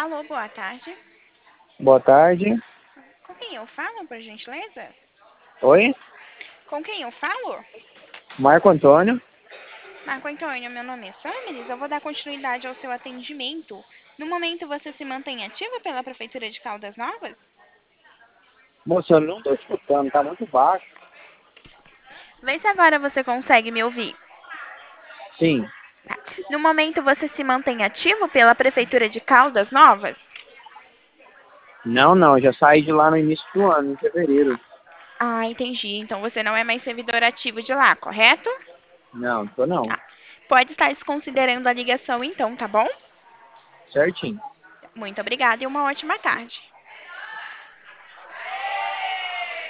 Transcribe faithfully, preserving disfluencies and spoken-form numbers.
Alô, boa tarde. Boa tarde. Com quem eu falo, por gentileza? Oi? Com quem eu falo? Marco Antônio. Marco Antônio, meu nome é Samiris. Eu vou dar continuidade ao seu atendimento. No momento, você se mantém ativa pela Prefeitura de Caldas Novas? Moça, eu não estou escutando, tá muito baixo. Vê se agora você consegue me ouvir. Sim. Tá. No momento, você se mantém ativo pela Prefeitura de Caldas Novas? Não, não, eu já saí de lá no início do ano, em fevereiro. Ah, entendi. Então você não é mais servidor ativo de lá, correto? Não, tô não. Tá. Pode estar desconsiderando a ligação então, tá bom? Certinho. Muito obrigada e uma ótima tarde.